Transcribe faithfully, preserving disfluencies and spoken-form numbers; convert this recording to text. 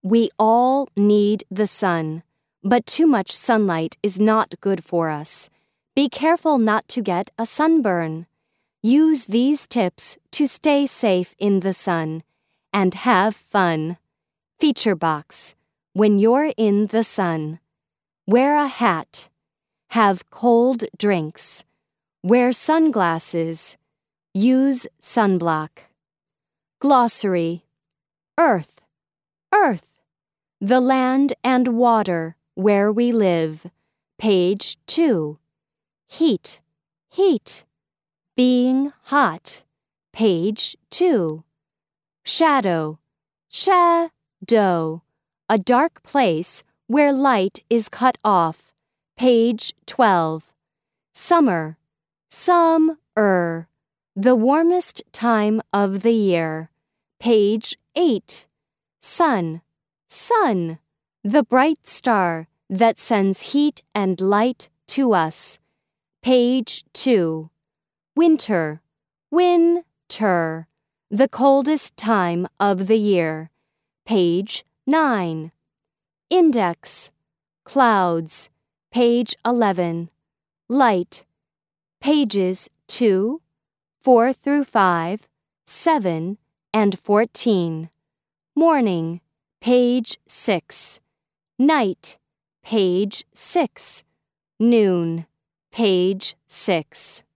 We all need the sun, but too much sunlight is not good for us. Be careful not to get a sunburn. Use these tips to stay safe in the sun and have fun. Feature box. When you're in the sun. Wear a hat. Have cold drinks. Wear sunglasses. Use sunblock. Glossary. Earth. Earth. The land and water where we live. Page two. Heat. Heat. Being hot. Page two. Shadow. Shadow. A dark place where light is cut off. Page twelve. Summer. Summer. The warmest time of the year. Page eight. Sun. Sun. The bright star that sends heat and light to us. Page two. Winter. Winter. The coldest time of the year. Page nine. Index. Clouds. Page eleven. Light. Pages two, four through five, seven, and fourteen. Morning. Page six. Night. Page six. Noon. Page six.